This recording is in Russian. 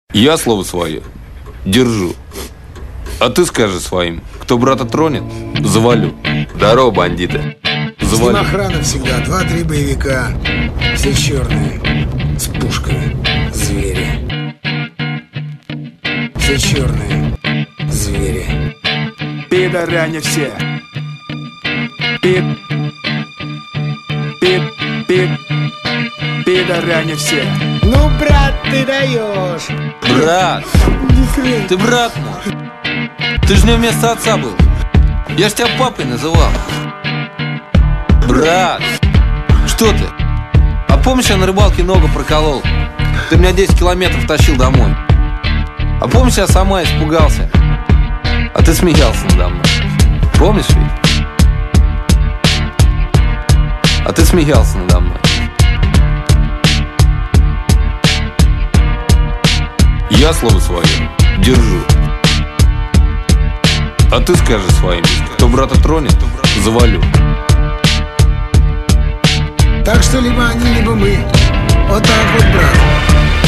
Я слово свое держу. А ты скажи своим, кто брата тронет, завалю. Здорово, бандиты. Завалю. С ним охрана всегда, 2-3 боевика. Все черные, с пушками, звери. Все черные, звери. Пидоряне все. Пидоряне все. Ну, брат, ты даешь. Брат, ты брат мой. Ты же не вместо отца был. Я ж тебя папой называл. Брат, что ты? А помнишь, я на рыбалке ногу проколол? Ты меня 10 километров тащил домой. А помнишь, я сама испугался? А ты смеялся надо мной. Помнишь ведь? А ты смеялся надо мной. Я слово свое держу. А ты скажи своим, кто брата тронет, завалю. Так что либо они, либо мы. Вот так вот, брат.